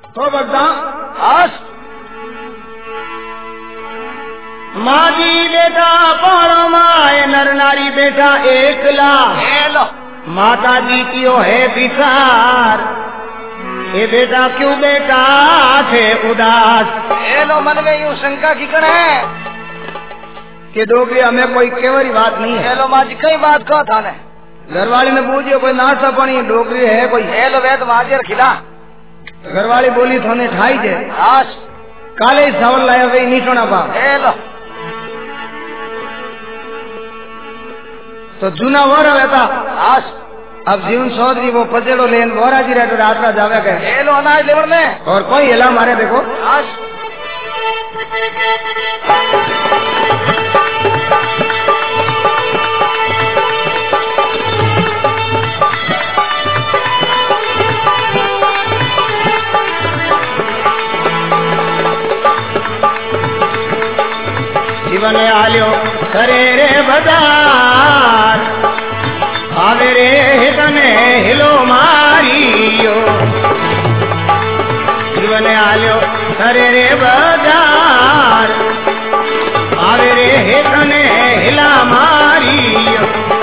तो बता आस माजी बेटा पाणो माए नर नारी बेटा एकला हेलो माता जी की है विचार ये बेटा क्यों बेटा थे उदास हेलो मन में यूं शंका की कण है कि डोगरी हमें कोई केवरी बात नहीं है। हेलो माजी कई बात कहा था ने घरवाली ने पूछियो कोई नाश्ता पानी डोगरी है कोई हेलो वेद माजी खिला घरवाली बोली थोने ठाई जे आस काले ही चावल लाया वे नीचोना पा हेलो तो जूना वोरा रहता आस अब जीवन चौधरी वो पचेड़ो लेन बोरा जी रहते रात का जावे गए हेलो अनाज लेवन में और कोई हिला मारे देखो आस जीवन आलियो करे रे बजार आवे रे तने हिलो मारियो जीवन आलियो करे रे बजार आवे रे तने हिला मारियो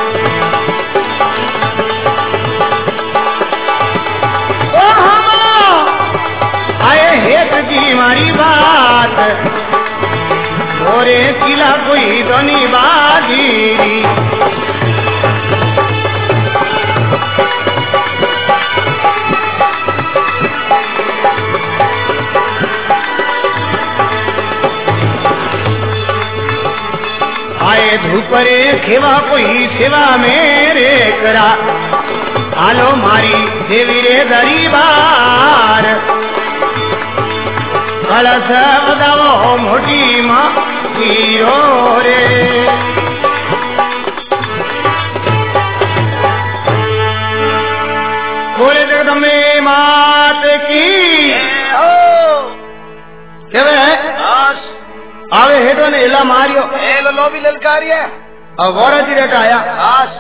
ओ हम आए हेत की मारी बात और किला कोई धनी बाजी आए धूपरे खेवा कोई सेवा मेरे करा आलो मारी देवी रे दरीबार कलश बदाओ मोटी माँ हीरो रे बोले जगदम्बे मात की आवे हेडो ने हिला मारियो हेलो लोबी ललकारी है अब वोरा जी रेट आया आस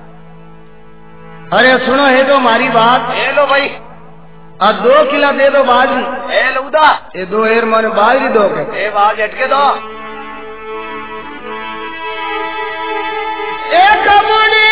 अरे सुनो हेडो मारी बात हेलो भाई अब 2 किला दे दो बाजरी हेलो उदा ये 2 हेर मारे बाजरी दो के ए बाज हटके दो एक मुड़ी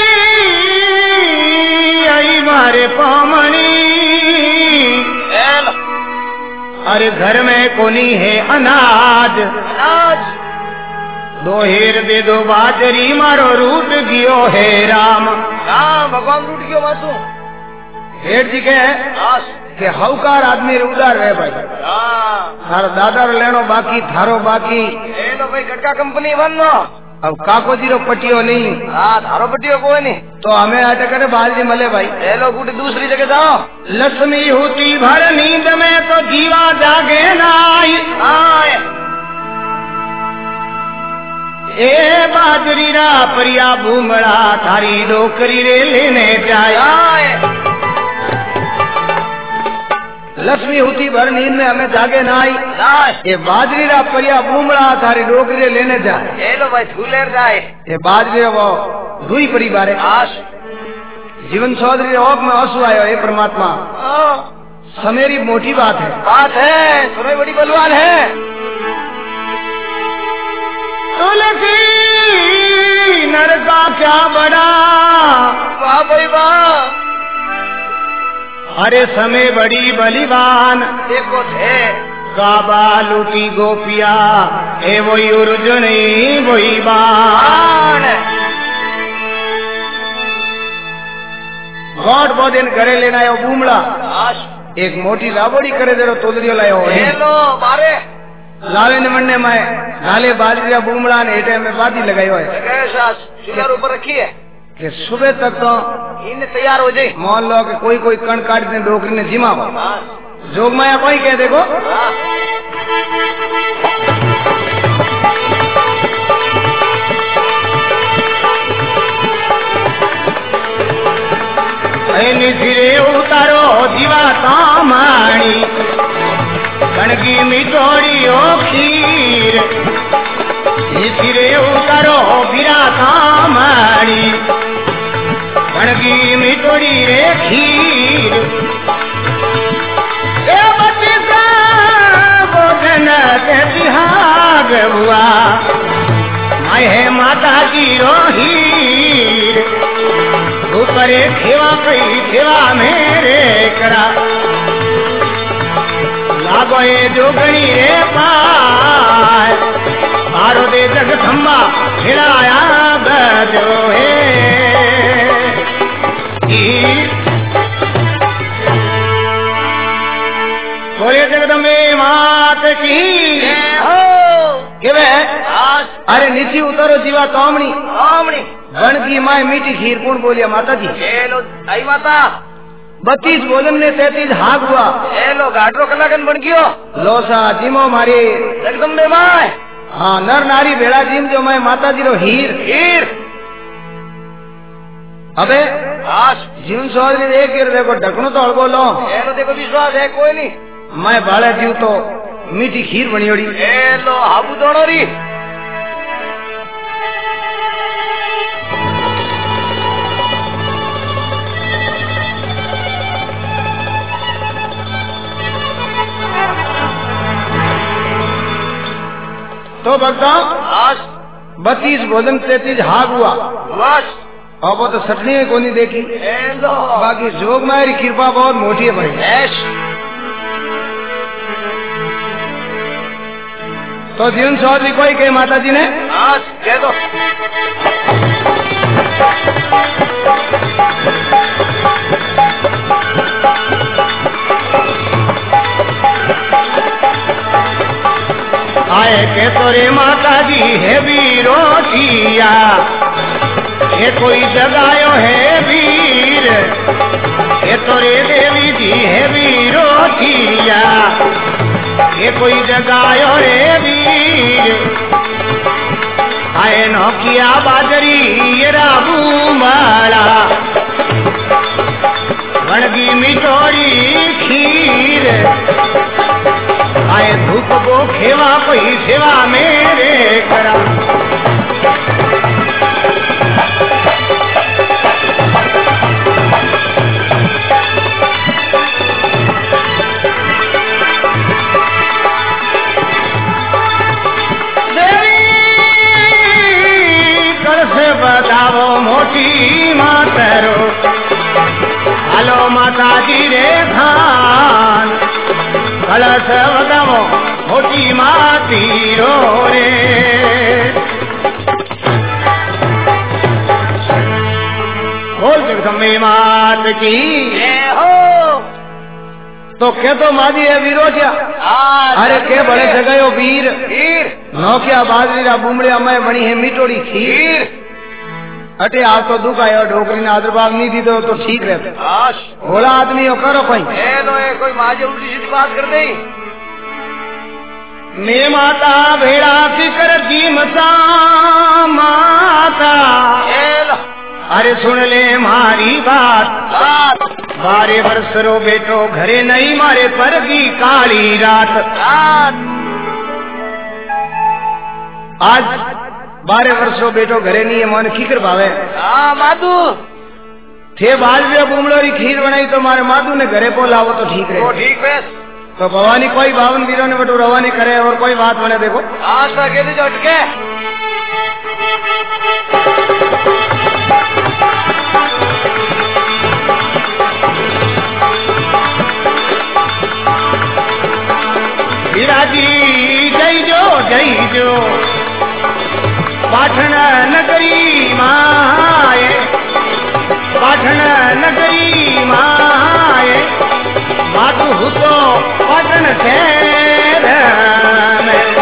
आई मारे पामणी हेलो अरे घर में कोनी है अनाज अनाज 2 हेर दे दो बाजरी मारो रूट गियो है राम भगवान रूट गयो मासू हेर जी के आस के हौकार आदमी रे उदार रहे भाई थारो दादा रो लेनो बाकी थारो बाकी हेलो भाई गटका कंपनी बननो अब काको जीरो पटियो नहीं थारो पटियो कोई नहीं तो हमें आटे करे बाजरी मले भाई हेलो कुछ दूसरी जगह जाओ लक्ष्मी होती भर नींद में तो जीवा जागे नाई ए बाजरी रा परिया भूमड़ा थारी डोकरी रे लेने जाए लक्ष्मी होती भर नींद में हमें जागे ना आई ये बाजरी रा परिया बूमड़ा थारी डोकरी लेने जाए हेलो भाई झूलेर जाए ये बाजरी वो दुई परिवार आश जीवन चौधरी ओक में आंसू आयो हे परमात्मा समेरी मोटी बात है सुनो बड़ी बलवान है तुलसी नर का क्या बड़ा वाह भाई वाह अरे समय बड़ी बलिवान देखो थे काबा लूटी गोपिया ए वही उर्जुनी वही बाण गॉड बोधन करे लेना है बूमड़ा एक मोटी राबड़ी करे दे तोदरियो लायो हेलो बारे लावे ने मन्ने में गाले बाजरिया बूमड़ा ने हेटे में बादी लगायो है शुगर ऊपर रखी है कि सुबह तक तो इन तैयार हो जाए मान लो कि कोई कोई कण काट ने डोकरी ने जिमा जोग माया कोई कह देखो धीरे उतारो जीवा तामाणी कणकी मिठोड़ी ओ खीर धीरे उतारो बिरा तामाणी कणकी मिठोड़ी रे खीर मारे खेवा कई खेवा मेरे करा लागो ये जोगणी रे पाय मारो दे जग खंबा हिलाया बजो बोले जगदम्बे मात की अरे नीचे उतरो जीवा तोमनी बन की माए मीठी खीर कौन बोलिया माता जी आई माता 32 भोजन ने 33 हाक हुआ लो घाटो कलाकन बन गयो लोसा जीमो मारी जगदम्बे माए हाँ नर नारी भेड़ा जीम जो मैं माता जी रो हीर हीर अबे जीवन सोच ने देख के देखो ढकनो तो अड़गो लो देखो विश्वास है कोई नहीं मैं बाले जीव तो मीठी खीर बनियोड़ी लो हाबू दोड़ो री तो भक्ता 32 भोजन 33 हाक हुआ और वो तो सटनी को नहीं देखी बाकी जोग मारी कृपा बहुत मोटी है भाई तो जीवन चौधरी कोई कहे माता जी ने कह दो आए के तोरे माता जी है वीरोटिया ये कोई जगायो है वीर ये तोरे देवी जी है वीरोटिया ये कोई जगायो रे वीर आए नौकिया बाजरी ये राबू माला वणगी मिठोड़ी खीर आए धूप को खेवा कोई सेवा मेरे करा बतावो मोटी मातरो हालो माता जी रे खान कलश बतावो मोटी माती रो रे बोल जगदम्बे मात की तो के तो मादी है वीरोटिया अरे के बड़े जगह वीर नौकिया बाजरी रा बुमड़िया मैं बनी है मिटोड़ी खीर अटे आप तो दुख आयो ढोकरी ने आदरबाग नहीं दी तो ठीक रहते भोला आदमी हो करो कोई कोई माजे उल्टी सीधी बात कर दे मैं माता भेड़ा फिकर की मसा माता अरे सुन ले मारी बात 12 वर्ष रो बेटो घरे नहीं मारे पर की काली रात आज 12 वर्ष रो बेटो घरे नहीं है मन खीकर भावे माधु थे बाजरी बुमड़ोरी खीर बनाई तो मारे माधु ने घरे बोलावो तो ठीक रहे ठीक है तो भवानी कोई 52 वीरों ने बटू रवानी करे और कोई बात बने देखो आज तक ये जो अटके विराजी जय जो पाठन नगरी माए पाठन नगरी माए मातु तो पाटन शहर में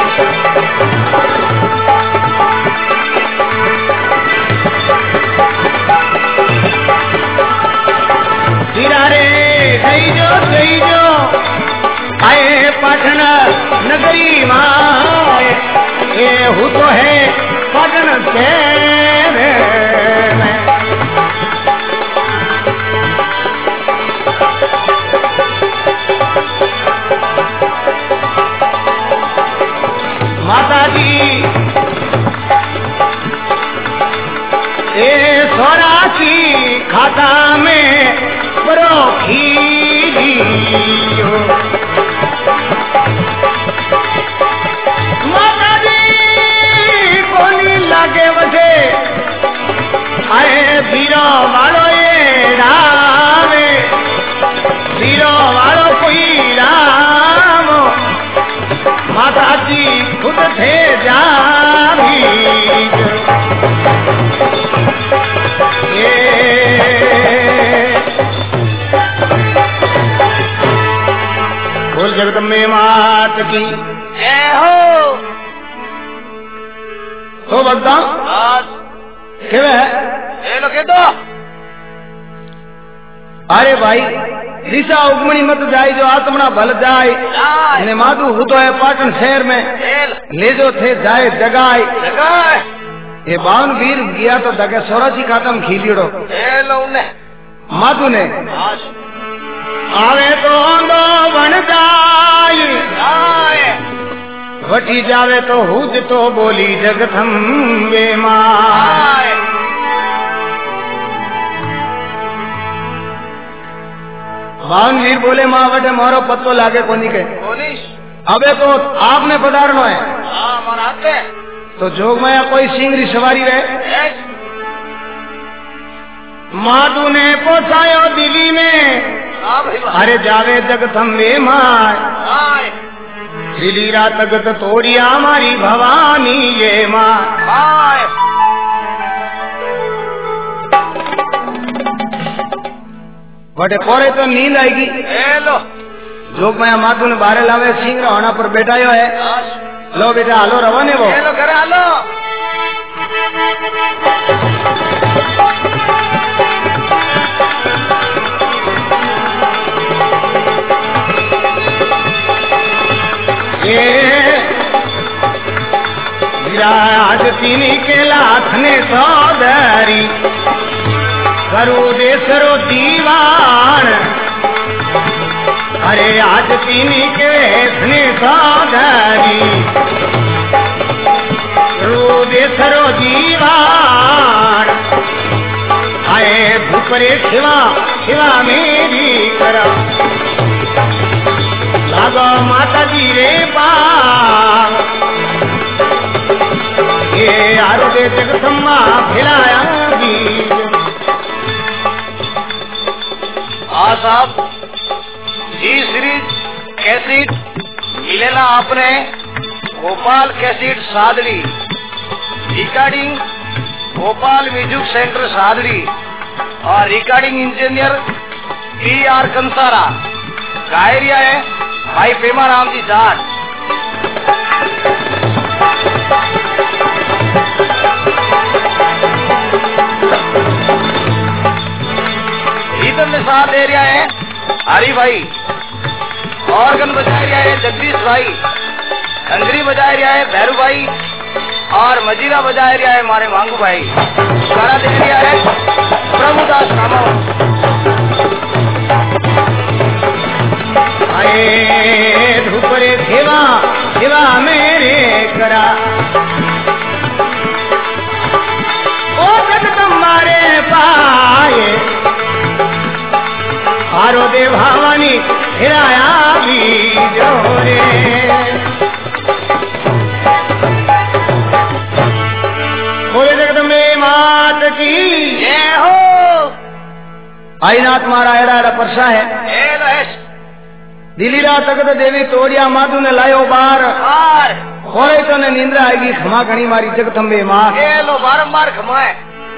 सिरारे गई जो आए पाटन नगरी माए ये हु तो है पाटन शहर में माता जी ए सोराची खाता में बरोखी माता जी कोनी लागे बसे वीरो वालो कोई राम माता जी खुद थे जावी बोल जगदम्बे मात की जय हो। तो भक्ता के लो के दो। अरे भाई दिशा उगमणी मत जाए जो आत्मना भल जाए ने माधु हुदो है पाटन शहर में ले जो थे जाए जगाए ये बावन वीर गया तो दगे सोराची खातम खीलियो माधु ने आवे तो दो बन जाए वटी जावे तो हुज तो बोली जगदम्बे मां। बावन वीर बोले माँ बटे मारो पत्तो लागे कोनी के अबे तो आपने पधारनो है तो जोग माया कोई सिंगरी सवारी रहे माधु ने पहुंचायो दिल्ली में अरे जावे जगदम्बे माँ दिल्ली रात तगत तोड़िया हमारी भवानी ये माँ। बटे कोरे तो नींद आएगी जोग माया माधु ने बारे लावे सिंह होना पर बैठायो है लो बेटा हालो रवाने वो करे हालो आज तीनी के लाथ ने सौदरी करो देसरो दीवान अरे आज तीनी के ने सौदरी करो देसरो दीवान आए भूपरे शिवा शिवा मेरी करा लागो माता जी रे पार ये आरोग्य जगदम्बा खिलाया बीज। साहब जी सीरीज कैसेट मिलेला आपने Gopal cassette Sadri recording Gopal music centre Sadri और रिकॉर्डिंग इंजीनियर PR कंसारा गायरिया है भाई पेमा राम जी जाट। रीतम में साथ दे रहा है हरी भाई ऑर्गन बजा रहा है जगदीश भाई अंगरी बजा रहा है भैरू भाई और मजीरा बजा रहा है हमारे मांगू भाई गाना दे रहा है प्रभुदास नामो। आए धूपरे सेवा सेवा मेरे करा ओ जगदम्बा रे पाए आरो दे भवानी हिराया भी जोरे बोले जगदम्बे मात की जय हो। आईनाथ मारा एड़ा परसा है दिल्ली रात तगत देवी तोड़िया माधु ने लायो बार खोए तो ने नींद आएगी खमा घनी मारी जगदम्बे माँ लो बारंबार खमाए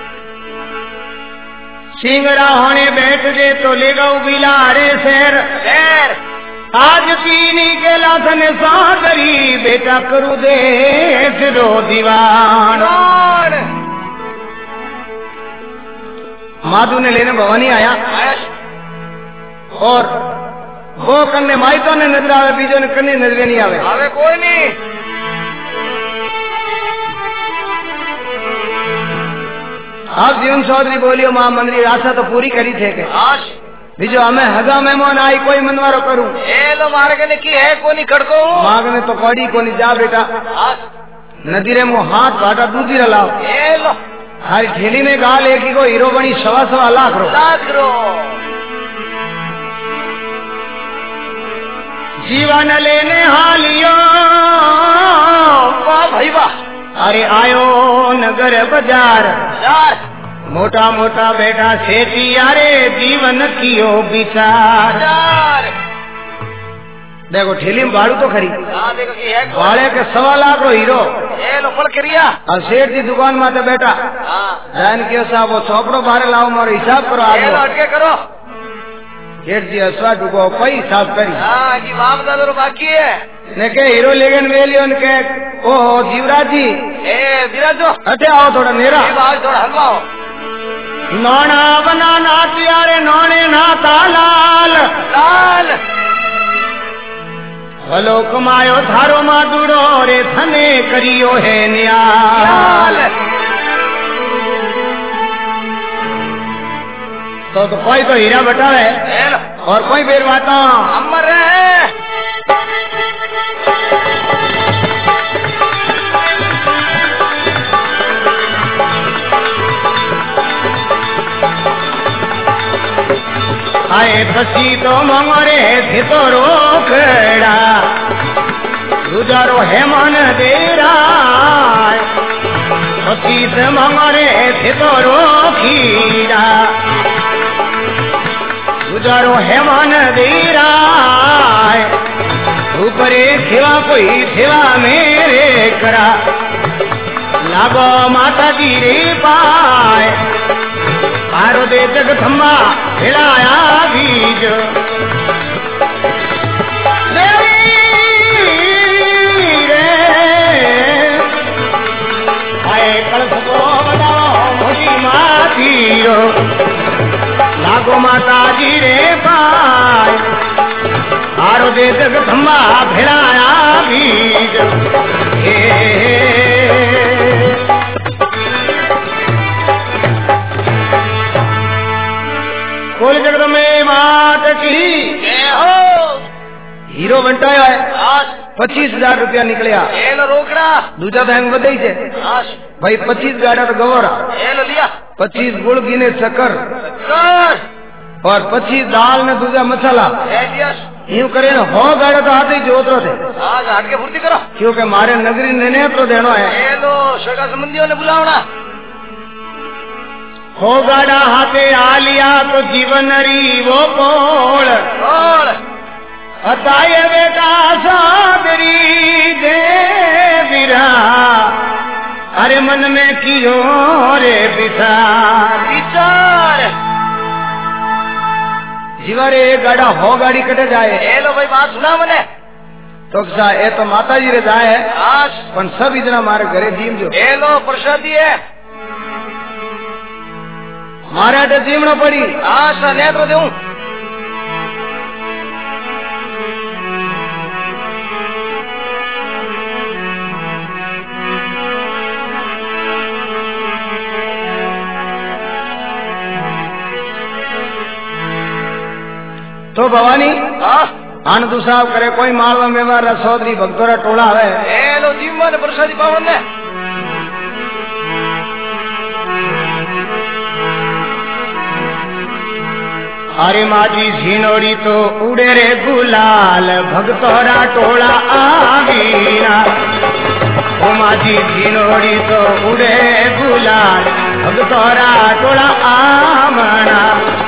सिंगड़ा होने बैठ दे तो ले गऊ बिलारे शहर आज तीनी के लाथन सादरी बेटा करू दे सिरो दीवान। माधु ने लेने भवानी आया और वो कन्ने माई तो ने नजर आवे बीजो ने कन्ने नजर नहीं आवे कोई नहीं। आप जीवन चौधरी बोलियो मां मंदिर आशा तो पूरी करी थे के बीजो हमें हजा मेहमान आई कोई मनवारो करूं लो मार्ग ने की है कोनी खड़को मांग ने तो कौड़ी कोनी जा बेटा नदीरे मो हाथ भाटा दूधी रलाओ लो हरी ठेली में गाल एक ही को हीरो बनी 1.25 लाख रो जीवन लेने हालियो वाह भाई वाह। अरे आयो नगर बाजार मोटा मोटा बेटा सेठी यारे जीवन कियो विचार। देखो ठेली में भाड़ू तो खरी। देखो कि है भाड़े के 1.25 लाख रो हीरो ए लो फल करिया और सेठ की दुकान में तो बेटा जान के साहब वो छोकरो बाहर लाओ मारो हिसाब करो ए लो हटके करो। सेठ जी असवा डुको कोई हिसाब करी। हां जी बाप दादा बाकी है ने के हीरो लेगन वेलियो ने के ओ जीवराज जी ए विराजो हटे आओ थोड़ा नेरा बात थोड़ा हलवाओ। नोना बना नाटियारे नोने नाता लाल लाल भलो कमायो थारो मादुड़ो रे थने करियो है न्याल। तो कोई तो हीरा बटावे और कोई बेरवाता अमर है। आए फसी तो मंगरे थे तो रोकड़ा गुजारो है मन देरा फसी से मंगरे थे तो रोखीरा गुजारो है मन देरा ऊपरे सेवा कोई सेवा मेरे करा लागो माता जी रे पाए आरो दे जगदम्बा हिलाया बीज देवी रे आए कलश को बताओ मोटी मातीरो लागो माता जी रे पाए आरो दे जगदम्बा हिलाया बीज बोल जगदम्बे मात की हीरो बंटाया है 25,000 रुपया निकलिया रोकड़ा दूजा बैंक बधाई से भाई 25 गाड़ा तो गवरा लिया 25 गुड़ गिने शक्कर और 25 दाल ने दूजा मसाला यूं करे ना हो गाड़ा तो आते ही जोतरो थे हट के फुर्ती करो क्योंकि मारे नगरी ने तो देना है सगा संबंधियों ने बुलावना हो गाड़ा हाथे आ लिया तो जीवन री वो पोल अताए बेटा सादरी दे बिरा अरे मन में कियो रे विचार जीवारे गाड़ा हो गाड़ी कटे जाए लो भाई बात सुना मने तो ए तो माता जी रे जाए पण सब इतना मारे घरे जीम जो लो प्रसादी है मारा तो जीवना पड़ी आशा ने तो दूं तो भवानी आनंद साहब करे कोई मालवा मेवार सौदरी भक्तोरा टोला है लो जीवन प्रसादी पावन ने अरे माजी झिनोड़ी तो उड़े रे गुलाल भगतोरा टोला आवीना ओ माजी झिनोड़ी तो उड़े गुलाल भगतोरा टोला आमना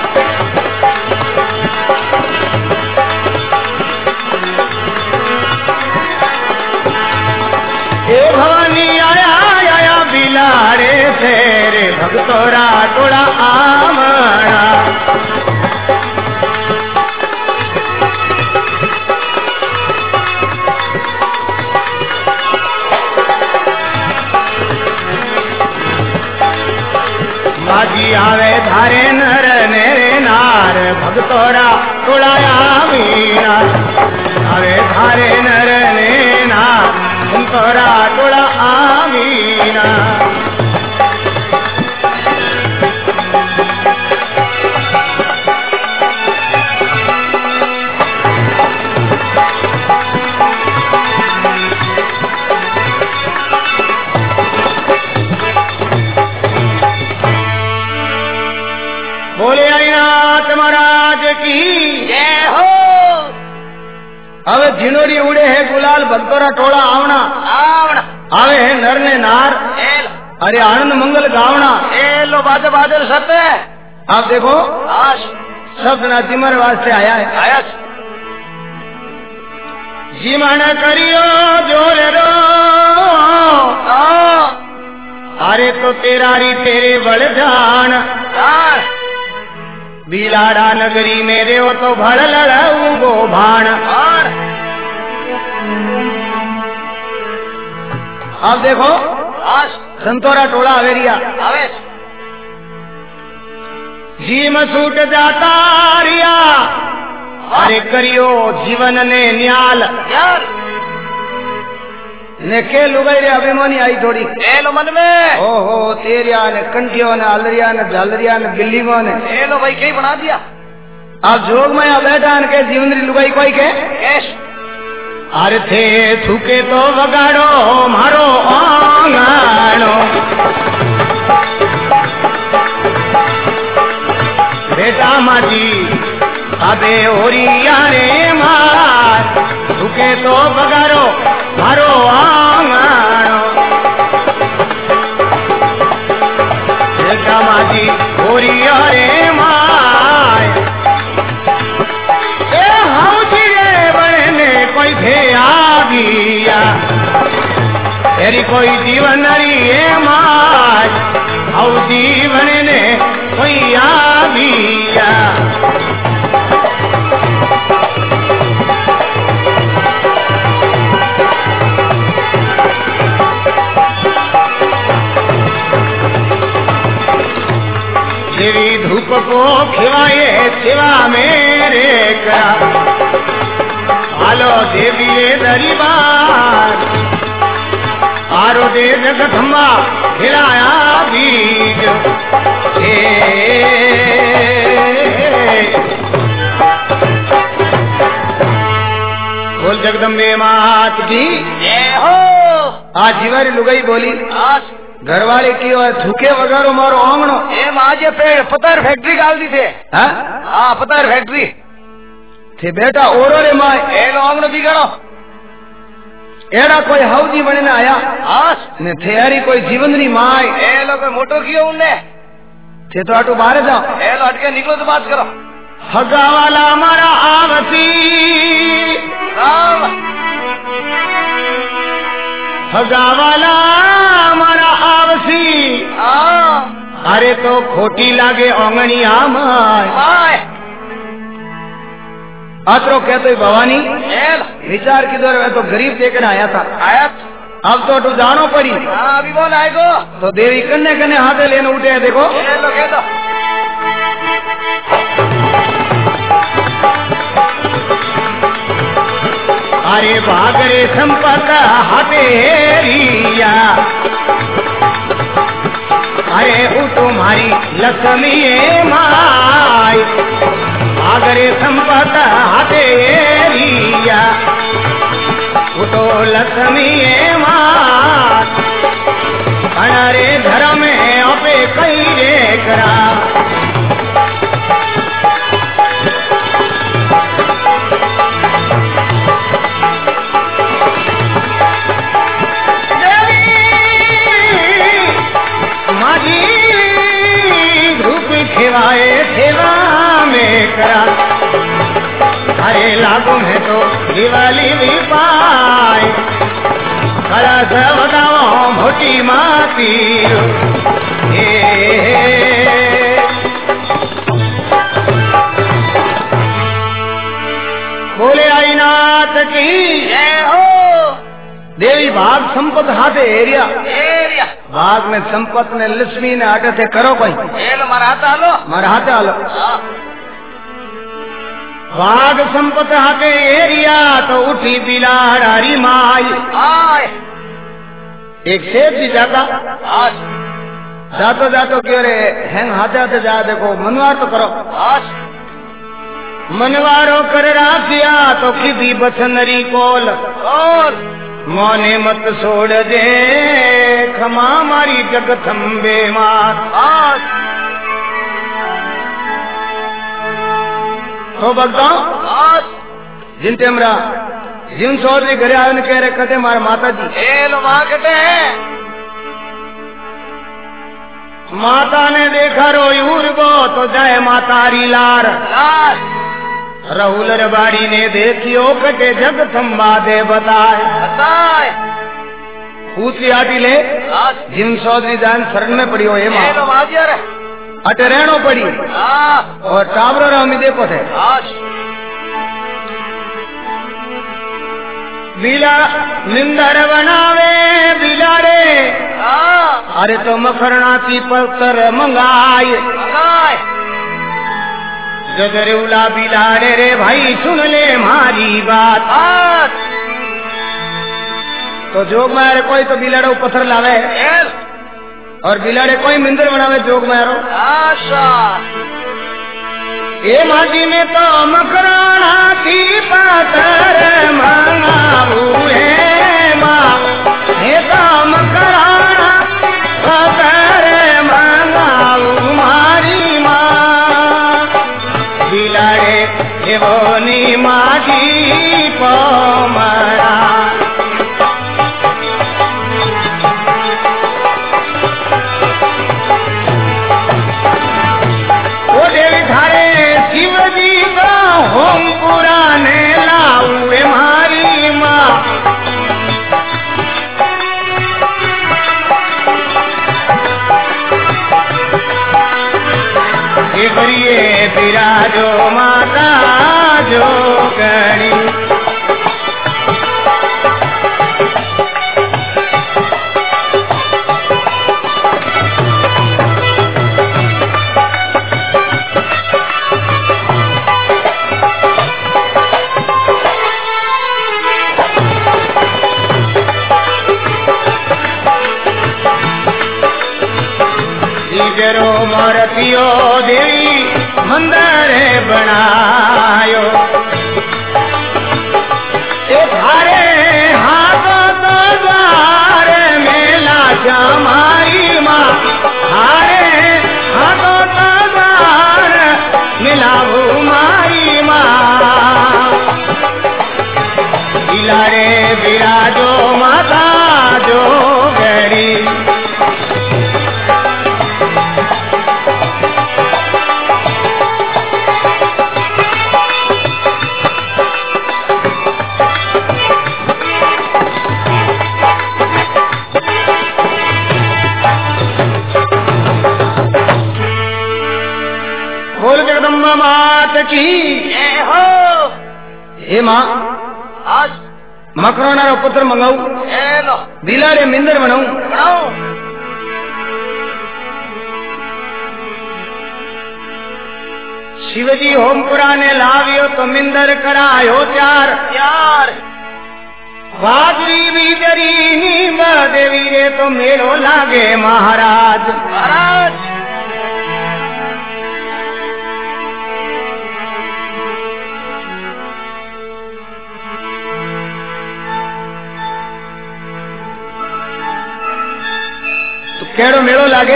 ए भवानी आया बिलारे से रे भगतोरा टोला आमना माजी आवे धारे नर नेरे नार भगतोरा टोलाया मीना आवे धारे नर ने नार भगतोरा टोला आमीना बोले आईनाथ महाराज की जय हो। હવે झिनोड़ी उड़े है गुलाल भगतोरा टोला आवना आवना आवे है नर ने नार अरे आनंद मंगल गावना ए लो बाजे बाजे सत है। आप देखो आज शब्द ना जिमर वास्ते आया है। आया जिमन करियो जोर रो अरे तो तेरा री तेरे बल जान बिलाड़ा नगरी मेरे हो तो भड़ लड़ाऊ गो भाण। आप देखो आज संतोरा टोला अवेरिया आवे जीम सूट जाता रिया अरे करियो जीवन ने न्याल यार ने के लुगाई रे अभिमानी आई थोड़ी ए लो मन में ओहो तेरिया ने कंटियो ने अलरिया ने झालरिया ने बिल्लीगो ने ए लो भाई कहीं बना दिया। आप जोग में बैठा के जीवन री लुगाई कोई के कैश अरे थे थूके तो वगाड़ो मारो आंगणो बेटा माजी अबे ओरिया रे मार थूके तो वगाड़ो मारो आंगणो बेटा माजी ओरिया रे मार ए हाउजी रे बने कोई थे आ गया तेरी कोई जीवन रे मार हाउ जीवन ने कोई आ गया। देवी धूप को खिवाए सिवा मेरे करा आलो देवी दरबार आरो दे जगदम्बा खिलाया बीज बोल जगदम्बे मात की हो। आज जीवारी लुगाई बोली आज घर वाले की और थूके वगैरह मारो आंगणो ए माजे पेड़ पतर फैक्ट्री डाल दी थे। हाँ पतर फैक्ट्री थे बेटा ओरो रे माय ए लो आंगणो बिगड़ो एड़ा कोई हाउजी बने ना आया आज ने थेरी कोई जीवन री माय ए लो कोई मोटो कियो उनने थे तो आटो बाहर जाओ ए लो हटके निकलो तो बात करो। हगा वाला हमारा आवती राम हगा वाला हमारा आवसी अरे तो खोटी लागे ओंगणी आमाय माय अतरो कहते भवानी ए लो विचार की दौर में तो गरीब देखने आया था आया अब तो तू जानो पड़ी। हाँ अभी कौन आएगो तो देवी कन्ने कन्ने हाथे लेने उठे है देखो ए लो कह दो अरे भागरे संपत हटेरिया अरे वो तुम्हारी लक्ष्मी माई भागरे संपत हटेरिया वो तो लक्ष्मी माई अरे घर में अपे कई रे करा खिवाए सेवा में करा अरे लागू है तो दिवाली भी पाए खरा से बताओ मोटी माती बोले आई नाथ की जय हो। देवी भाग संपत हाथे एरिया एरिया भाग में संपत ने लक्ष्मी ने आटे थे करो कोई ए लो मारा हाथ आलो मारा हाथे आलो हाँ। भाग संपत हाथे एरिया तो उठी बिलाड़ी माई आए एक सेठ जी जाता आज जातो जातो क्यों रे हैंग हाथे हाथे जा देखो मनवार तो करो आज मनवारो कर राखिया तो खिदी बसनरी कोल और मोने मत छोड़ दे खमा मारी जग थम्बे मार आज तो भगता आज जिन टेमरा जिन चौधरी घरे आवे ने कह रहे कटे मारे माता जी ए लो वहाँ कटे हैं माता ने देखा रोयूर गो तो जय मातारी लार राहुल बाड़ी ने देखियो कटे जग थम्बा दे बताए पूछी आटी ले जिन चौधरी जान शरण में पड़ी हो ये माँ अटे रहनो पड़ी और टावरो रामी देखो थे बिला निंदर बनावे बिलारे अरे तो मखरणाती पत्थर मंगाए गदरेउला बिलारे रे भाई सुन ले हमारी बात तो जोग मारे कोई तो बिलाड़ो पत्थर लावे और बिलाड़े कोई मिंदर बनावे जोग मारो ये माटी में तो मकराना की पत्थर मंगाऊ है माँ ये तो मकराना पत्थर मंगाऊ मारी माँ बिलाड़े ये वो नी माटी पमरा होम पुराने लाऊए मारी माँ ये बिराजो माता जो गणी मारतियो देवी मंदिर बनायो थारे हाथों तो द्वार मेला जमाई माँ थारे हाथों तो द्वार मिलाऊ माई माँ बिलारे बिराजो माता जो गरी मात की हो हे माँ आज मकरोना रो पुत्र मंगाऊ बिलाड़े मिंदर बनाऊ शिवजी होमपुरा ने लावियो तो मिंदर करायो चार बाजरी बीजरी नीम देवी रे तो मेलो लागे महाराज केड़ो मेलो लागे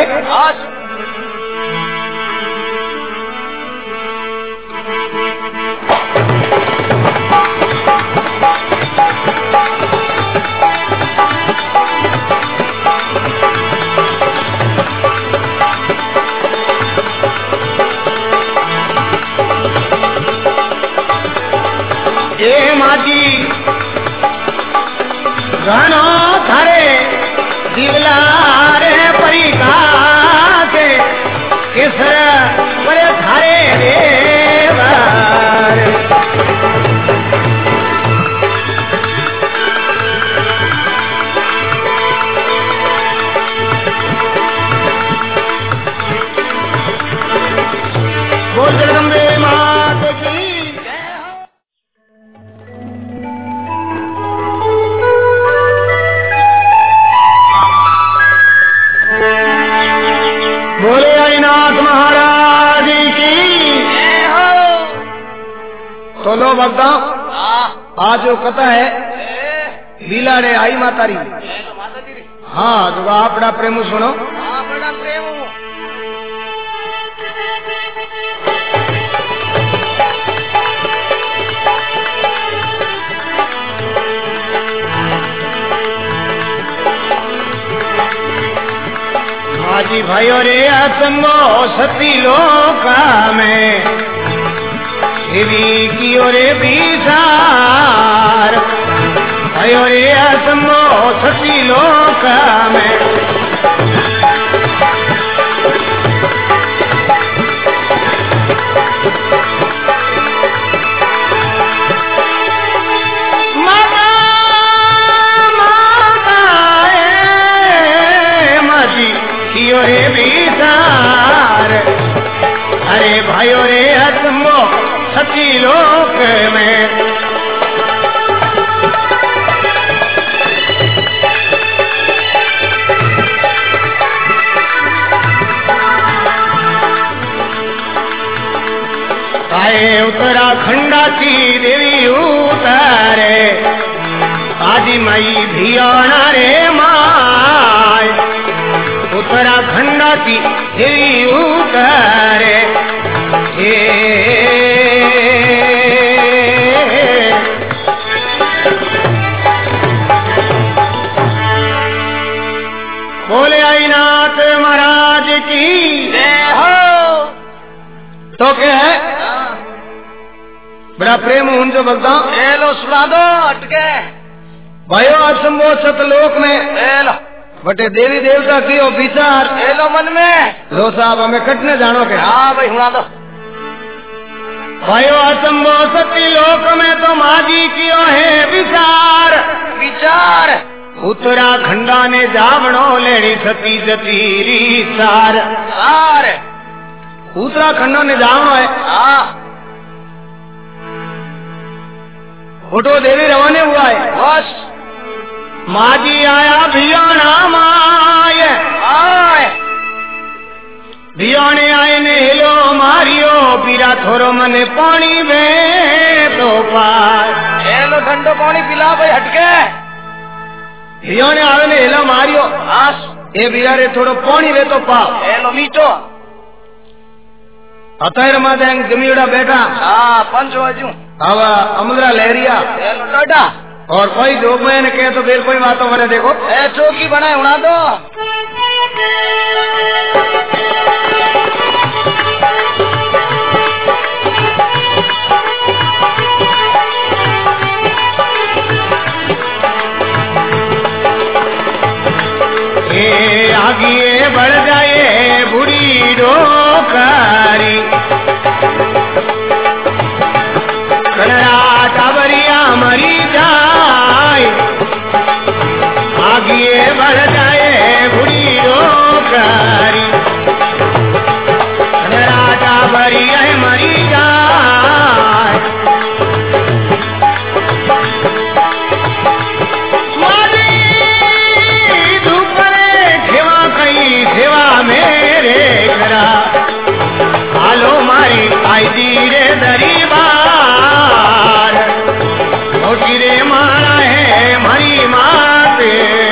ये माटी घनो थारे दिवला बड़े थारे देवर बोल जगदम्बे मात की बोले आईनाथ महाराज की तो लो भक्ता आज जो कथा है बिलाड़े आई मातारी हाँ तो आपड़ा प्रेम सुनो माजी भाइयों रे आत्मो सती लोका में देवी की ओरे बीसार भाइयों रे आत्मो सती लोका में रे बीसार अरे भाइयों रे आत्मो सती लोक में आए उत्तराखंडाची देवी उतारे आदि माई भियाना रे माय उत्तराखंडाची देवी उतारे बोले आईनाथ महाराज की जय हो। तो क्या है बड़ा प्रेम उनसे भक्ता लो सुना दो अटके भाइयों असंभव सतलोक में लो बटे देवी देवता की ओ विचार लो मन में लो साहब हमें कटने जानो के हाँ भाई सुना दो भाइयों असंभव सती लोक में तो माजी की ओ है विचार विचार उत्तराखंडा ने जावणो लेनी सती जती सार उत्तराखंडा ने जावणो है फोटो देवी रवाने हुआ है बस माजी आया भियाना माय भियाने आए ने हेलो मारियो पीरा थोरो मने पानी में तो पार हेलो ठंडो पानी पिला भाई हटके भियाने आवे ने हेलो मारियो ए बिरारे थोड़ो पानी वे तो पा हेलो मीठो अतैर मादेंग जमीड़ा बैठा पंच बाजू हवा अमला लहरिया हेलो और कोई जोग में ने कहे तो फिर कोई बातों मैंने देखो चौकी बनाए उड़ा दो आगे बढ़ जाए बुरी डोकारी कलरा टाबरिया मरी जाए आगे बढ़ जाए बुरी डोकारी कलरा टाबरिया मरी जाए सेवा मेरे करा हालो मारी आई रे दरीबार मोटी रे मारा है मरी माते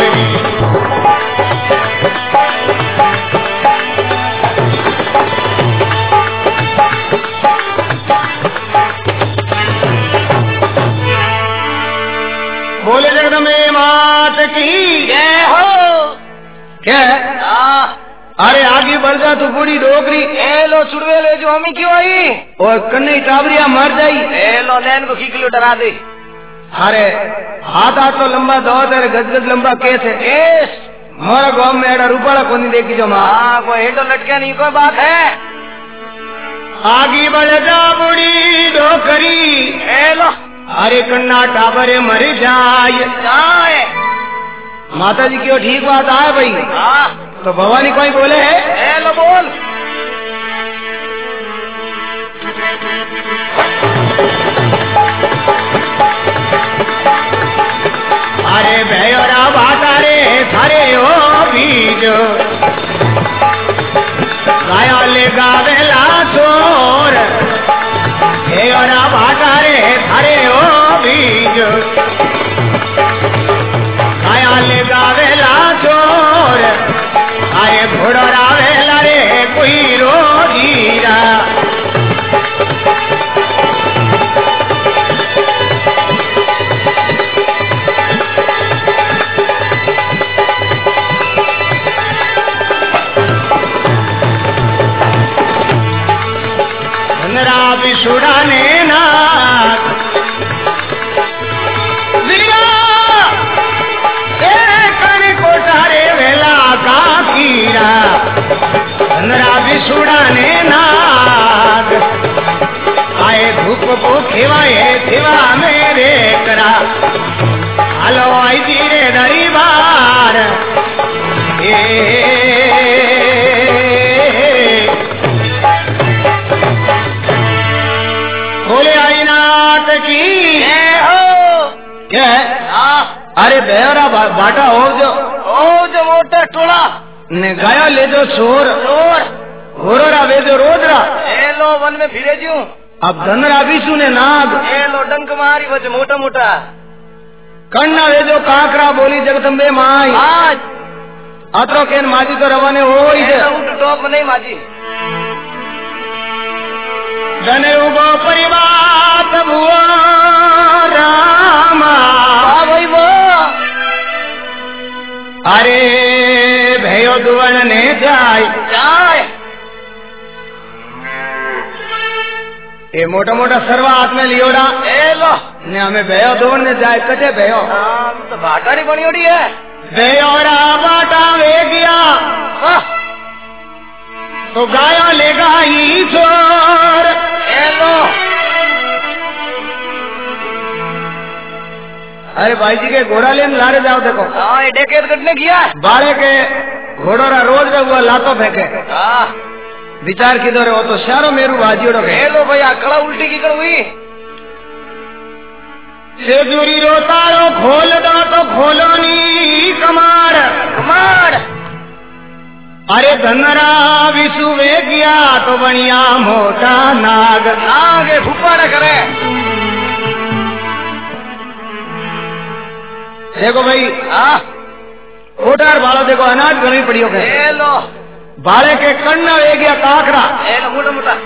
बोले जगदम्बे मात की जय हो। क्या है अरे आगे बढ़ जा तो बूढ़ी डोकरी लो चुड़वे ले जो हमी क्यों आई और कन्नी टाबरिया मर जाई लो नैन को खींच डरा दे अरे हाथ तो लंबा दो तेरे गज लंबा केस है हमारा गाँव में एडा रूपाला को नहीं देखी जो माँ कोई हेडो लटके नहीं कोई बात है आगे बढ़ जा बूढ़ी डोकरी लो अरे कन्ना टाबरे मर जाए माता जी क्यों ठीक बात आए भाई तो भवानी कोई बोले है लो बोल अरे भैया बाटा रे थारे ओ बीज गाया ले गावेला चोर भैया बाटा रे थारे ओ बीज ले गावेला चोर अरे घोड़ो रावेला रे कोई रोजीरा क्या है? अरे बेहरा बाटा हो जो मोटा टोला ने गाया ले जो शोर घोरोरा वे जो रोजरा ए लो वन में फिरे जू अब धनरा विशु ने नाग ए लो डंक मारी वच मोटा मोटा कन्ना वे जो काकरा बोली जगदम्बे माई आज अतरो केन माजी तो रवाने हो ही टॉप नहीं माजी धने उगो परिवार भुआ रामा भाई वो अरे भयो दुवन ने जाय ये मोटा मोटा सर्वा हाथ में लियोड़ा ए लो ने हमें भयो दुवन ने जाय कटे भयो तो बाटा नहीं बनी ओडी है भयोरा बाटा वे गया तो गाया लेगा ही छोर ए लो अरे भाई जी के घोड़ा लेने लारे जाओ देखो ये डेकेट कटने किया बाड़े के घोड़ोरा रोज में हुआ लातो फेंके विचार की दौरे वो तो शारो मेरू भाजीड़ो के लो भैया कड़ा उल्टी की कर हुई सेजूरी रो तारो खोल दो तो खोलो नी कमार अरे धनरा विशु वे गया तो बढ़िया मोटा नाग फुफाड़ा करे देखो भाई कोटार बालो देखो अनाज गनी पड़ियो के लो बाले के कन्ना वे गया काकरा मोटा मोटा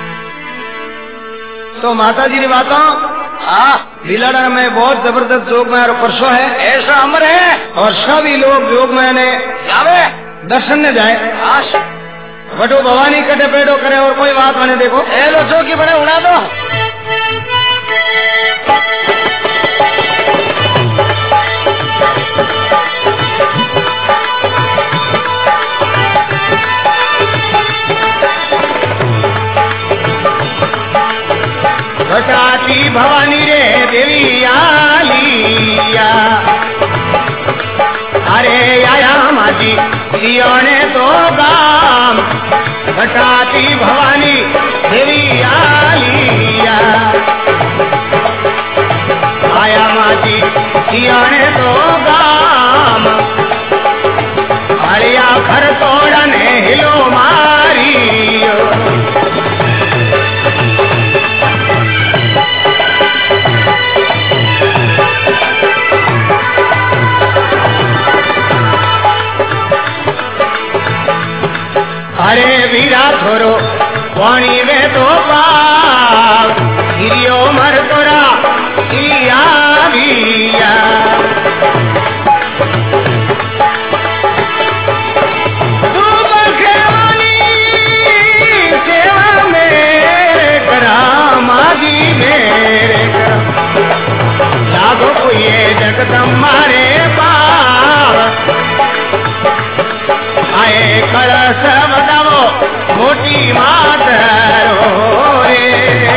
तो माता जी ने बातों लीलाड़ा में बहुत जबरदस्त योग में परसों है ऐसा अमर है और सभी लोग योग में जावे दर्शन ने जाए बटो भवानी कटे पेड़ो करे और कोई बात मैंने देखो लो जो की बने उड़ा दो घटाती भवानी रे देवी आलिया अरे आया माजी ने तो गाम घटाती भवानी देवी आलिया आया माजी ने तो गाम अरे आखर तोड़ने हिलो मारियो अरे वीरा थोरो पानी में तो पाव गिरियो मर तोरा इया बिया तू बखेवानी सेवा मेरे करा मागी मेरे करा लागो कोई जगदम्बा रे पाव आए कलश बताओ मोटी मात रे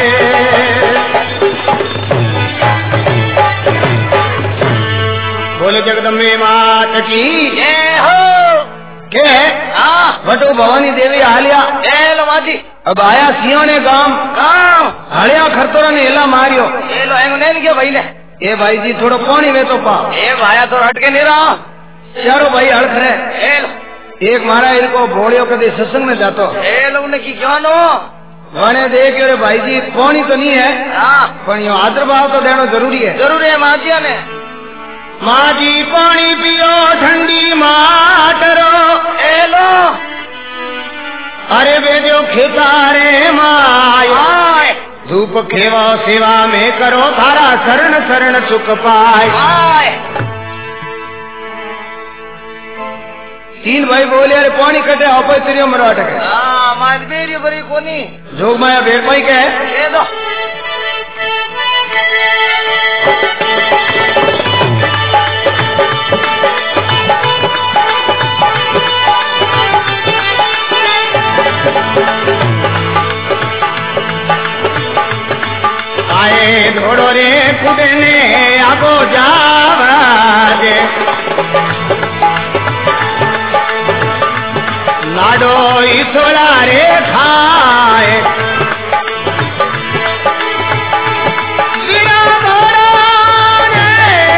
बोले जगदम्बे मात की जय हो के बटो भवानी देवी हालिया माजी अब आया सिंह ने गांव हड़िया खरतोरा ने हिला मारियो नहीं भाई ने ए भाई जी थोड़ो पानी वे तो पा ए भाया तो हट के नहीं रहा चारों भाई हड़ख रहे एक मारा इनको भोड़ियो कदे सत्संग में जातो लोगने की क्या नो वाने देख रे भाई जी पानी तो नहीं है पर यो आदर भाव तो देना जरूरी है माजिया ने माँ जी पानी पियो ठंडी माटरो लो अरे बेजो खेतारे माय धूप खेवा सेवा में करो थारा शरण शरण सुख पाए तीन भाई बोले अरे पानी कटे आप तिरियो मराठ के बड़ी कोनी जोग माया बेर पाई के है दो आए घोड़ो रे कुदने आगो जावाजे लाडो ईसोड़ा रे खाए वीरा घोड़ा रे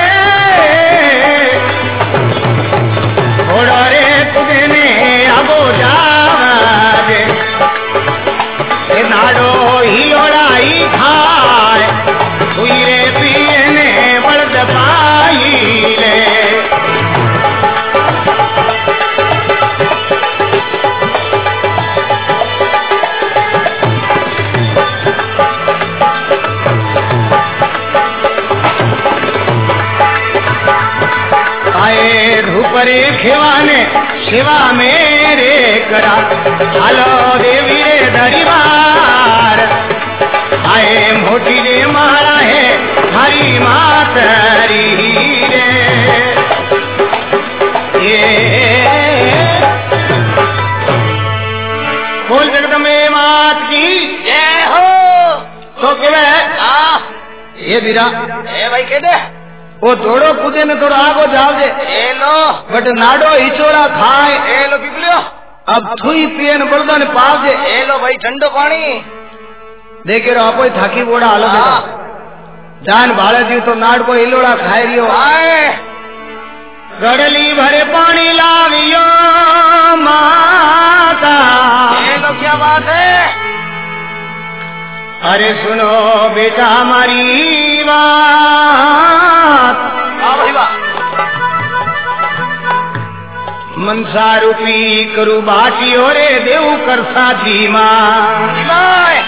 ऊपरे खेवाने सेवा मेरे करा हालो देवी रे दरबार आए मोटी रे मारा है हरी मातरी रे बोल जगदम्बे मात की जय हो। तो ये बीरा भाई कह दे वो थोड़ो कूदे ने थोड़ा आगो जाओ दे ए लो बट नाडो हिचोरा खाए ए लो पिपलियो अब थुई पिए न बड़दा ने पाव दे ए लो भाई ठंडो पानी देखे रो आपो थाकी बोड़ा हालो जान भाड़े दी तो नाड़ को हिलोड़ा खाए रियो आए गड़ली भरे पानी लावियो माता ए लो क्या बात है। अरे सुनो बेटा हमारी बात भाई वाह मनसा रूपी करू बाटी रे देव कर साथी माँ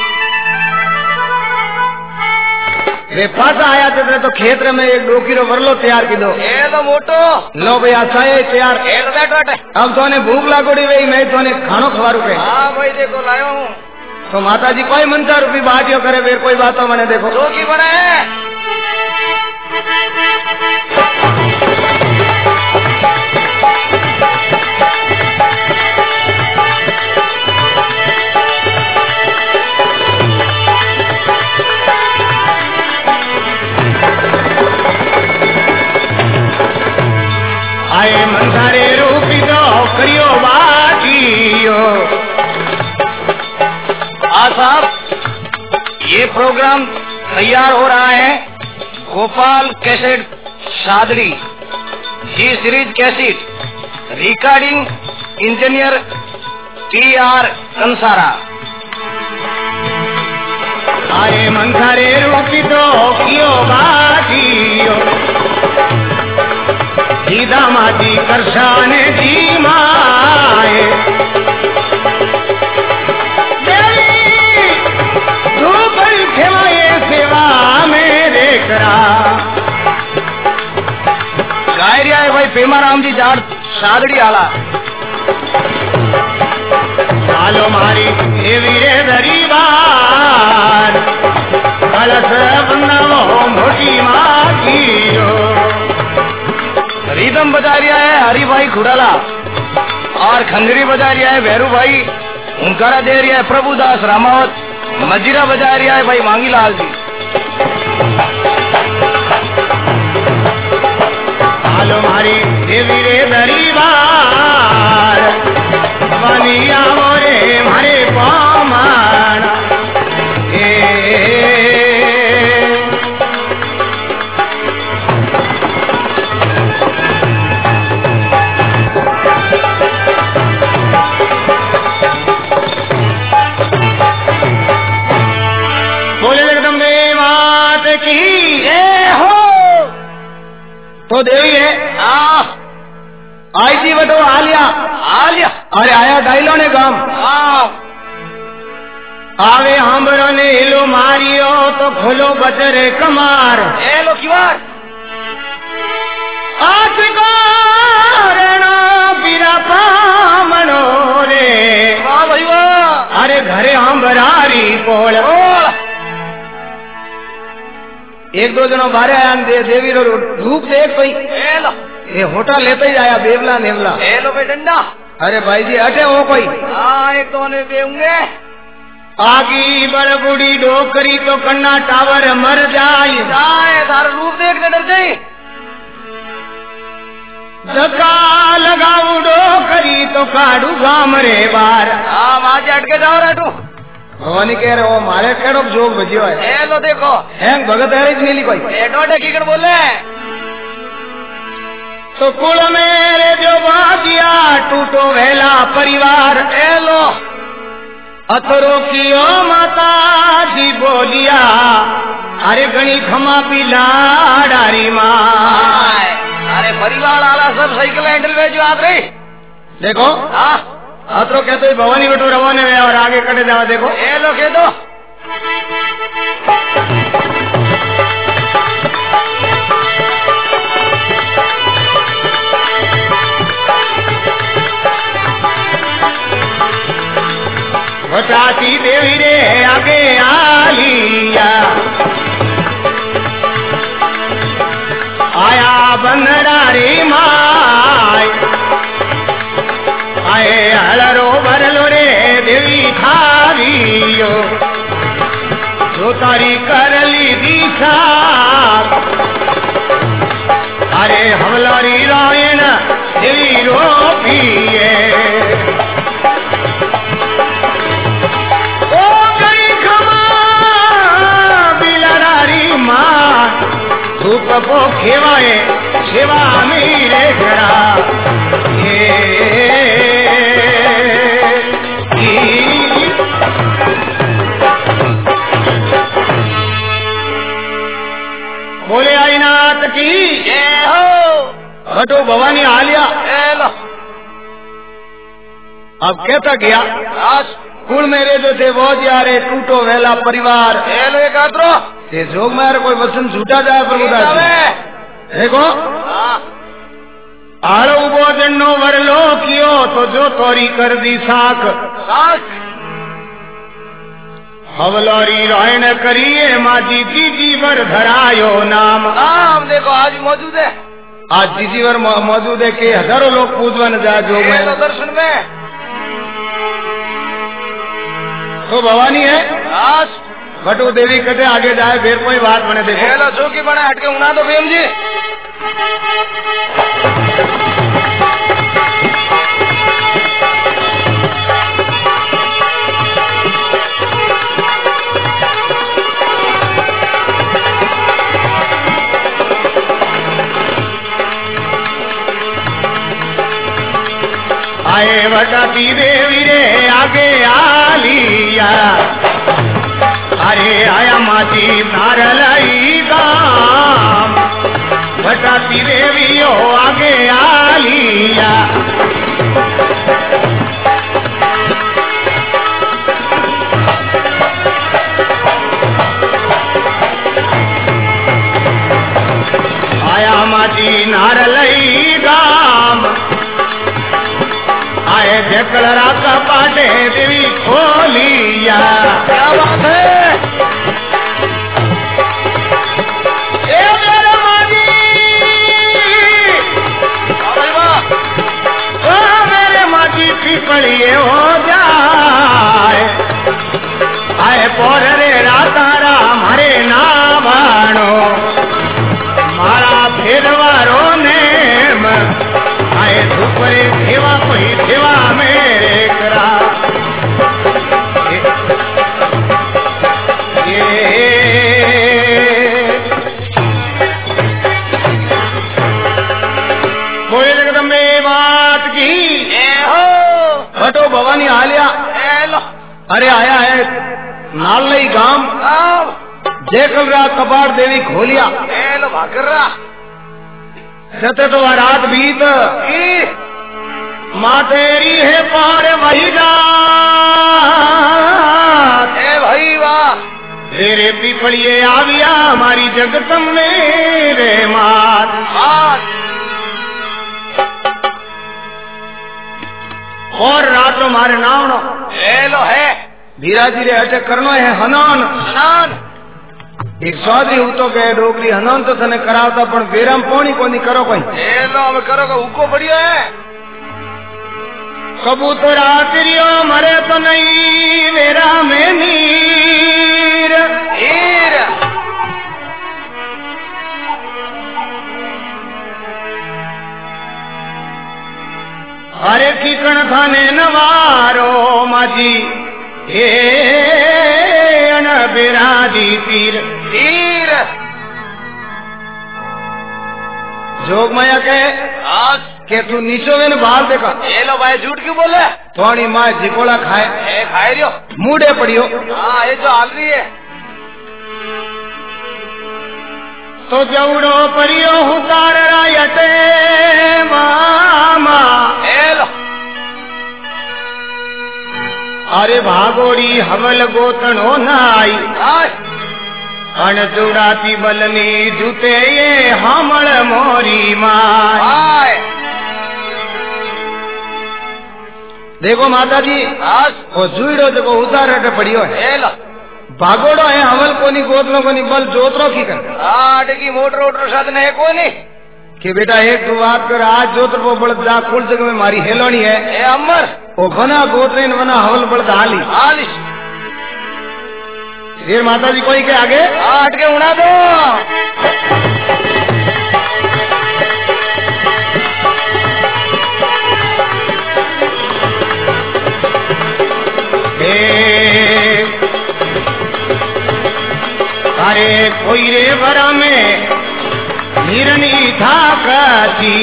वे फस आया तो खेत्र में एक डोकीरो वरलो तैयार की दो ए लो मोटो लो भैया चाहे तैयार ए लो बैठ बैठ अब तोने भूख लागोड़ी वही मैं तोने खानो खवारू पे हाँ भाई देखो लायो हूँ तो माता जी कोई मनसा रूपी बाटियो करे वे कोई बातों मैंने देखो जो की बना है आए मनसारे रूपी तो करियो बाटियो साहब ये प्रोग्राम तैयार हो रहा है गोपाल कैसेट शादरी ji series cassette recording engineer TR Kansara. अरे मनसारे रूपी तो कियो बाटियो सीधा माती करशाने जी माए सेवा मेरे करा गाय रिया है भाई पेमाराम जी जाट शादड़ी आला चालो मारी वीरे दरीबार कलश बंदावो मोटी माँ रिदम बजा रिया है हरी भाई खुड़ाला और खंजरी बजा रिया है भैरू भाई हुंकारा दे रिया है प्रभुदास रामावत मजीरा बजा रिया है भाई मांगीलाल जी। चालो मारी देवी रे दरीबार बनिया मोरे मारे पामाना तो देवी है आई थी बटो आलिया अरे आया डाइलो ने गांव आवे हांबरो ने हिलो मारियो तो खोलो बचरे कमार ए लो की बात आज को रेणा पीरा पामनो रे वाह भाई वाह अरे घरे हांबरारी पोल एक दो जनों बारे आया देवी रो धूप देख पई ये होटल लेते ही आया बेवला नेवला ए लो भाई डंडा अरे भाई जी अटे हो कोई एक तो ने देंगे आगी बड़बुड़ी डोकरी तो कन्ना टावर मर जाए तार रूप देखने डर जाई धक्का लगाऊ डोकरी तो काडू गाम रे बार वहां से अटके जाओ रेटू भवानी कह रहे हो मारे केड़ो जोग बजियो है ए लो देखो हैंग भगत है मिली कोई एडोटे की बोले तो कुल मेरे जो बाजिया टूटो वेला परिवार ए लो अथरो कियो माता जी बोलिया अरे गणी खमा पिला डारी माँ अरे परिवार वाला सब साइकिल हैंडल में जो आप रही देखो अतरो कहते भवानी बेटो रवाने में और आगे कटे जावा देखो ए लो कह दो खारियो जो तारी करली दिशा अरे हमलारी रायन देवी रो पिए ओ गई खमा बिलरारी मां धूप को खेवाए सेवा मेरे घरा बोले आईनाथ की जय हो। घटो भवानी आलिया अब कहता गया कुल मेरे जो थे वो जारे टूटो वेला परिवार ते जोग में कोई वचन झूठा जाए प्रभुदास देखो आलो उबो जन्नो वरलो कियो तो जो तोरी कर दी साख हवलोरी रायण करिए माजी जीवर धरायो नाम देखो आज मौजूद है आज जीवर मौजूद है के हजारों लोग पूजवन जा जो में दर्शन में तो भवानी है आज भटू देवी कटे आगे जाए फिर कोई बात बने देखो चौकी बने हटके उना दो भीम जी आए वटाती देवी रे आगे आलिया अरे आया माजी नारलाई गाम वटाती देवी ओ आगे आलिया आया माजी नारलाई गाम आए जकलरा का पाटे देवी खोलिया क्या बात है ए मेरे माजी ओ मेरे माजी पीपलिए हो जाए आए पोर रे रातारा मारे ना भाणो मारा फेरवारो नेम आए धुपरे सेवा कोई सेवा मेरे करा बोले जगदम्बे बात की हो भटो भवानी आलिया अरे आया है नालई गांव जयकलरा कपाट देवी खोलिया भाकर सते तो रात बीत माँ तेरी है पार वही रात भाई वाह तेरे पीपड़िए आविया हमारी जगत मेरे मात और रात मारे नाम लो है धीराजी रे अटक करनो है हनान एक स्वादी हूँ तो कहे डोकरी हनान तो तने करावता पण बेराम पोणी कोनी करो कोई लो हम करो का हुको बढ़िया है कबूतर आतिरियो मरे तो नहीं मेरा में नीर हरे किकण थाने नवारो माजी हे अन बिराजी तीर जोग माया के तू नीचो वे बाहर देखा लो भाई झूठ क्यों बोले थोड़ी माँ जिकोला खाए खाए रियो मुड़े पड़ियो हाँ ये जो हाल रही है तो जवड़ो परियो हुकार रायते मामा लो अरे भागोड़ी हवल गोतनो नाई अण जुड़ाती बलनी जूते ये हमल मोरी माय देखो माता जी वो जुड़ो जो उतार हटे पड़ियो है भागोड़ो है हवल कोनी गोतनो कोनी बल जोतरो की कर की मोटर वोटर साधन है कोनी कि बेटा एक दो बात कर आज जोतर वो बड़ जा कुल जगह में मारी हेलोनी है अमर ओ बना गोत्रेन वना हवल बड़द हाली हाली फिर माता जी कोई के आगे हट के उड़ा दो अरे कोई रे भरा में हिरनी था काची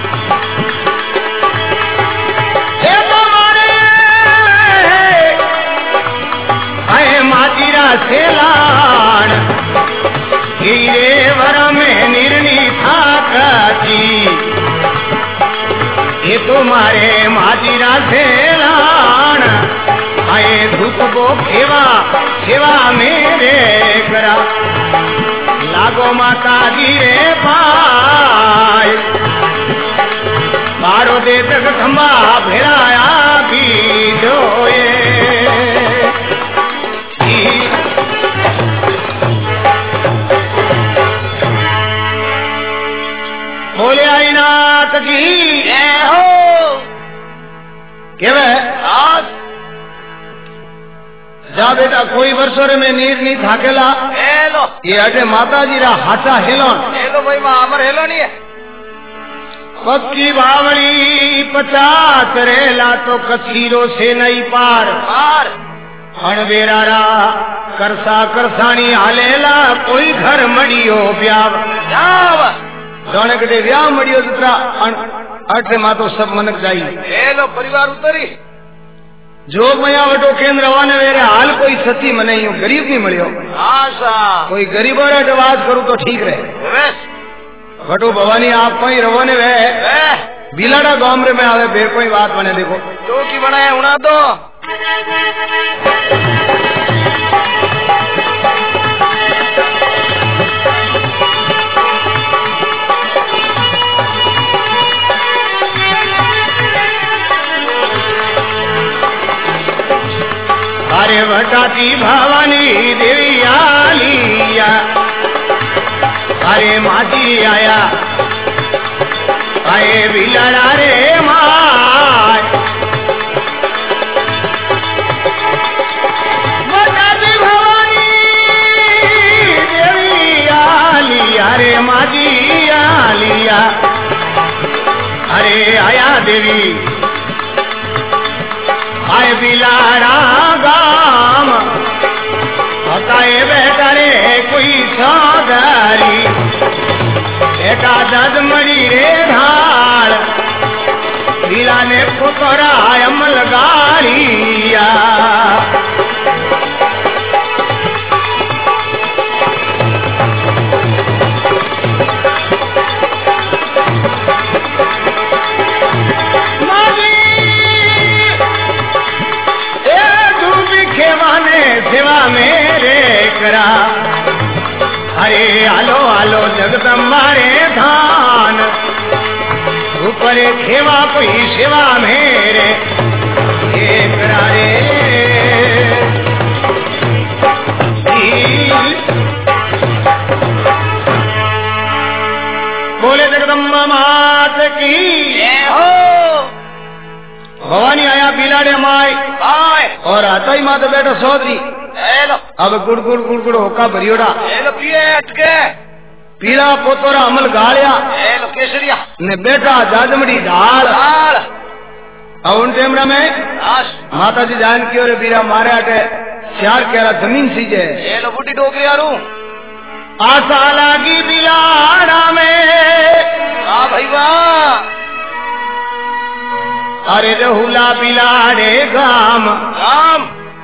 माजीरा सेलान हीरे भरा में निर्णी था काची ये तुम्हारे माजीरा सेलान आए धूप को खेवा खेवा मेरे करा लागो माता जी रे पाए बारो दे तक खंबा भेड़ाया भी जोए बोले आई नाथ की हो के जा बेटा कोई वर्षों में नीर नहीं थाकेला हेलो ये अटे माता जी रा हाथा हेलोन हेलो भाई मां अमर हेलो नहीं है पक्की बावड़ी 50 रेला तो कछीरो से नहीं पार पार अणवेरा करसा करसानी हालेला कोई घर मड़ियो ब्याव जाव दोने कटे ब्याह मड़ियो दूसरा अटे मा तो सब मनक जाई हेलो परिवार उतरी जो मया वटो केंद्र रवाने मेरे हाल कोई सती मने यूं गरीब नहीं मिलियो आशा कोई गरीब और आवाज करूं तो ठीक रहे वटो भवानी आप कोई रवाने वे बिलाड़ा गांव में आवे बेर कोई बात बने देखो तो की बनाए उड़ा दो अरे भटाती भवानी देवी आलिया अरे माजी आया आए बिलाड़ा रे माय भटाती भवानी देवी आलिया रे माजी आलिया अरे आया देवी आए बिलाड़ा गाम हताए बेटा रे कोई सौदारी बेटा दद मरी रे ढाल बिला ने पुतरा अमल गाड़िया सेवा मेरे करा अरे आलो आलो जगदम्बा रे धान ऊपर खेवा कोई सेवा मेरे करा रे बोले जगदम्बा मात की हो भवानी आया बिलाड़े माई और आता ही माता बेटा सौदरी अब गुड़ गुड़ गुड़ गुड़ होका भरियोड़ा पिए अटके पीला पोतोरा अमल गालिया केसरिया ने बेटा जाजमड़ी ढाल अब उन टेमरा में माता जी जान की और बीरा मारे आटे चार केरा जमीन सीजे बुढ़ी डोकरी आरू आशा लागी बिलाड़ा में भाई वाह अरे रहुला बिलाड़े गाम गाम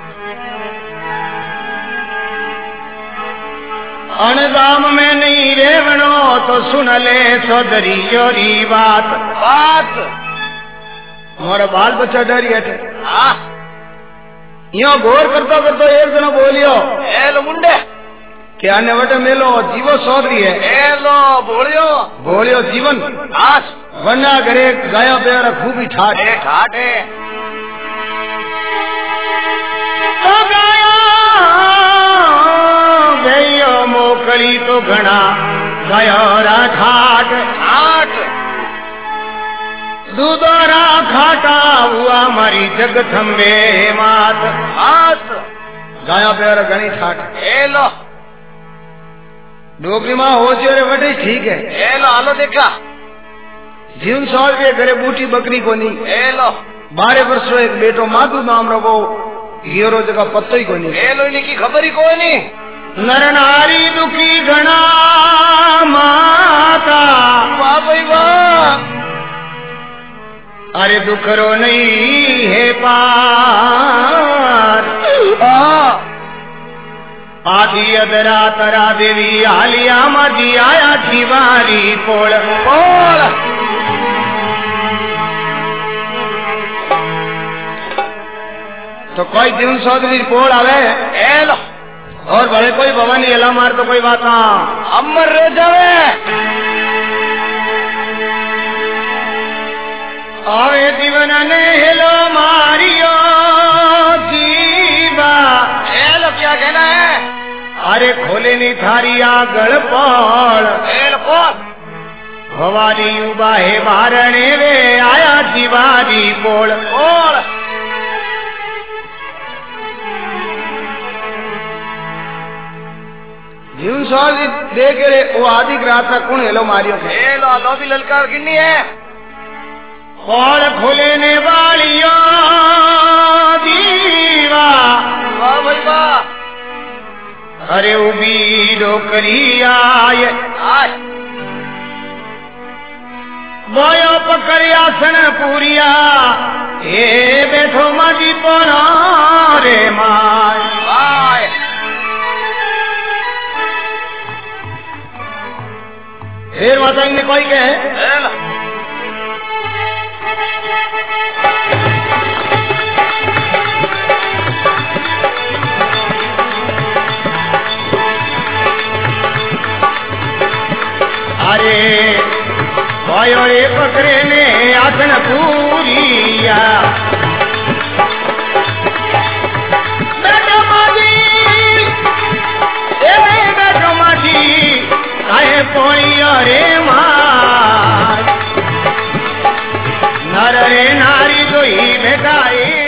अनगाम में नहीं रेवनो तो सुन ले सौदरी योरी बात बात मोरा बाल बच्चा डरी हटे हाँ यो घोर करता करता एक जना बोलियो एलो मुंडे क्या ने वटे मेलो जीवो सौदरी है एलो बोलियो बोलियो जीवन आस वरना घरे गाया बेरा खूब ही ठाट ठाटे तो गाया गयो मोकली तो घना गयो रा ठाट ठाट दूधरा खाटा हुआ मारी जग थंबे मात हाथ गाया प्यार घनी ठाठ ए लो डोगरी मां हो जी वटे ठीक है ए लो हालो देखा जीवन सवाल के घरे बूटी बकरी को नहीं ए लो 12 वर्षो एक बेटो माधु नाम रहो हीरो जगह पत्तो ही को नहीं ए लो इनकी खबर ही कोई नहीं नर नारी दुखी घना माता वाह भाई वाह अरे दुखरो नहीं है पार आदि अदरा तरा देवी आलिया माजी आया दीवारी पोल पोल तो कोई जीवन चौधरी पोल आवे ए लो और बड़े कोई भवानी एला मार तो कोई बात ना अमर रे जावे आवे जीवन ने हेलो मारियो जीवा ए लो क्या कहना है अरे खोले नी थारी आगल पौड़ ए लो कौन भवानी उबा है मारने वे आया दीवारी पोल कौन जीवन सवाल देख रे वो आदि रात का कौन हेलो मारियो ए लो लो भी ललकार गिन्नी है खोल खोलेने वालियों दीवा वाह भाई वाह अरे उबी डोकरी आए आज बोयो पकड़िया सन पूरिया ए बैठो माजी पना रे माय आए फिर माता ने कोई कहे ए लो अरे भयो रे पकड़े ने आसन पूरिया बैठो माजी बैठो माजी काहे पोड़ियो रे मार नर रे नारी दोई बेटाई